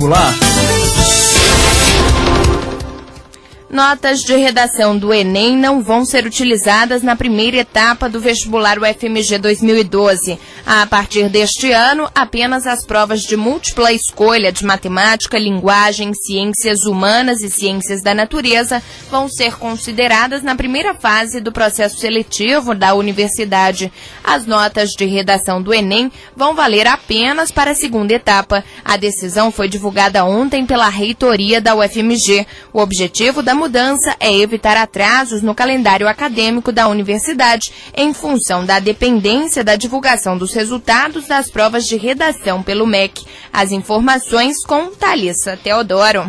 vestibular. Notas de redação do Enem não vão ser utilizadas na primeira etapa do vestibular UFMG 2012. A partir deste ano, apenas as provas de múltipla escolha de matemática, linguagem, ciências humanas e ciências da natureza vão ser consideradas na primeira fase do processo seletivo da universidade. As notas de redação do Enem vão valer apenas para a segunda etapa. A decisão foi divulgada ontem pela reitoria da UFMG. O objetivo da mudança é evitar atrasos no calendário acadêmico da universidade em função da dependência da divulgação dos resultados das provas de redação pelo MEC. As informações com Thalissa Teodoro.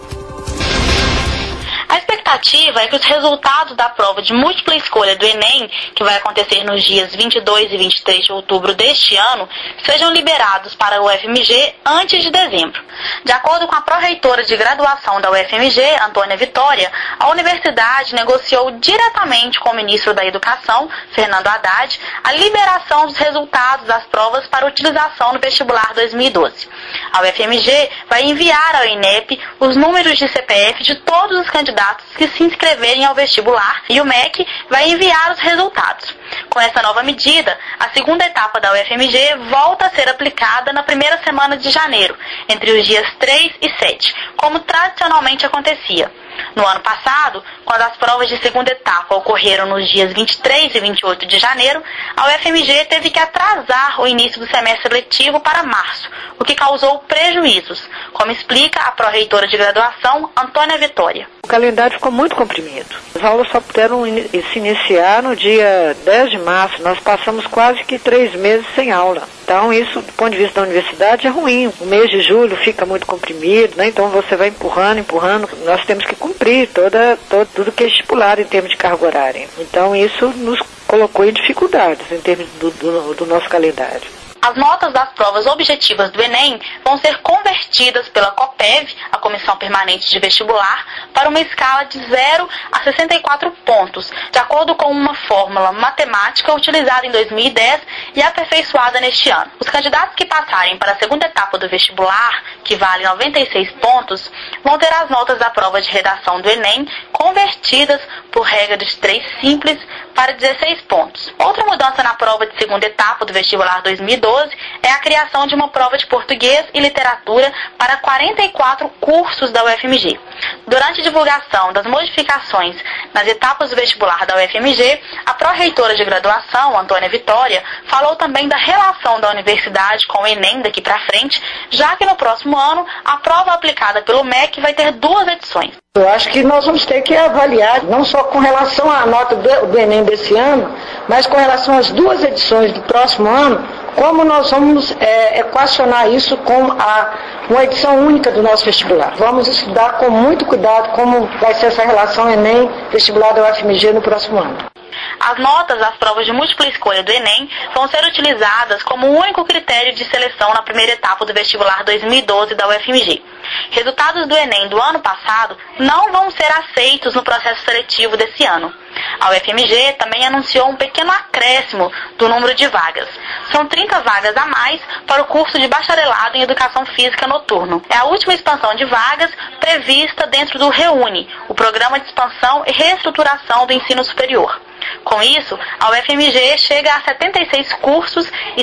A expectativa é que os resultados da prova de múltipla escolha do Enem, que vai acontecer nos dias 22 e 23 de outubro deste ano, sejam liberados para a UFMG antes de dezembro. De acordo com a pró-reitora de graduação da UFMG, Antônia Vitória, a universidade negociou diretamente com o ministro da Educação, Fernando Haddad, a liberação dos resultados das provas para utilização no vestibular 2012. A UFMG vai enviar ao INEP os números de CPF de todos os candidatos que se inscreverem ao vestibular e o MEC vai enviar os resultados. Com essa nova medida, a segunda etapa da UFMG volta a ser aplicada na primeira semana de janeiro, entre os dias 3 e 7, como tradicionalmente acontecia. No ano passado, quando as provas de segunda etapa ocorreram nos dias 23 e 28 de janeiro, a UFMG teve que atrasar o início do semestre letivo para março, o que causou prejuízos, como explica a pró-reitora de graduação, Antônia Vitória. O calendário ficou muito comprimido. As aulas só puderam se iniciar no dia 10 de março. Nós passamos quase que 3 meses sem aula. Então, isso, do ponto de vista da universidade, é ruim. O mês de julho fica muito comprimido, né? Então, você vai empurrando. Nós temos que cumprir tudo que é estipulado em termos de carga horária. Então, isso nos colocou em dificuldades em termos do nosso calendário. As notas das provas objetivas do Enem vão ser convertidas pela COPEV, a Comissão Permanente de Vestibular, para uma escala de 0 a 64 pontos, de acordo com uma fórmula matemática utilizada em 2010 e aperfeiçoada neste ano. Os candidatos que passarem para a segunda etapa do vestibular, que vale 96 pontos, vão ter as notas da prova de redação do Enem convertidas por regra de 3 simples para 16 pontos. Outra mudança na prova de segunda etapa do vestibular 2012 é a criação de uma prova de português e literatura para 44 cursos da UFMG. Durante a divulgação das modificações nas etapas do vestibular da UFMG, a pró-reitora de graduação, Antônia Vitória, falou também da relação da universidade com o Enem daqui para frente, já que no próximo ano a prova aplicada pelo MEC vai ter 2 edições. Eu acho que nós vamos ter que avaliar, não só com relação à nota do Enem desse ano, mas com relação às 2 edições do próximo ano, como nós vamos equacionar isso com uma edição única do nosso vestibular. Vamos estudar com muito cuidado como vai ser essa relação Enem-vestibular da UFMG no próximo ano. As notas das provas de múltipla escolha do Enem vão ser utilizadas como único critério de seleção na primeira etapa do vestibular 2012 da UFMG. Resultados do Enem do ano passado não vão ser aceitos no processo seletivo desse ano. A UFMG também anunciou um pequeno acréscimo do número de vagas. São 30 vagas a mais para o curso de bacharelado em Educação Física Noturno. É a última expansão de vagas prevista dentro do REUNE, o Programa de Expansão e Reestruturação do Ensino Superior. Com isso, a UFMG chega a 76 cursos e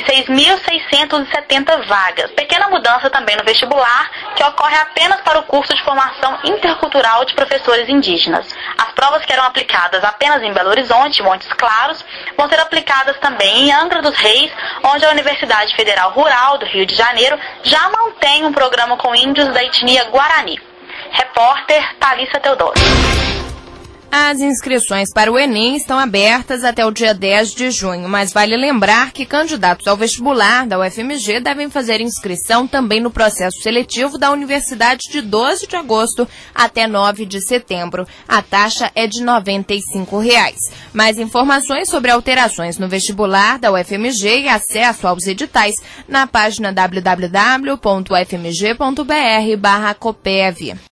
6.670 vagas. Pequena mudança também no vestibular, que ocorre apenas para o curso de formação intercultural de professores indígenas. As provas que eram aplicadas apenas em Belo Horizonte e Montes Claros vão ser aplicadas também em Angra dos Reis, onde a Universidade Federal Rural do Rio de Janeiro já mantém um programa com índios da etnia Guarani. Repórter Thalissa Teodoro. As inscrições para o Enem estão abertas até o dia 10 de junho, mas vale lembrar que candidatos ao vestibular da UFMG devem fazer inscrição também no processo seletivo da Universidade de 12 de agosto até 9 de setembro. A taxa é de R$ 95. Mais informações sobre alterações no vestibular da UFMG e acesso aos editais na página www.ufmg.br/copev.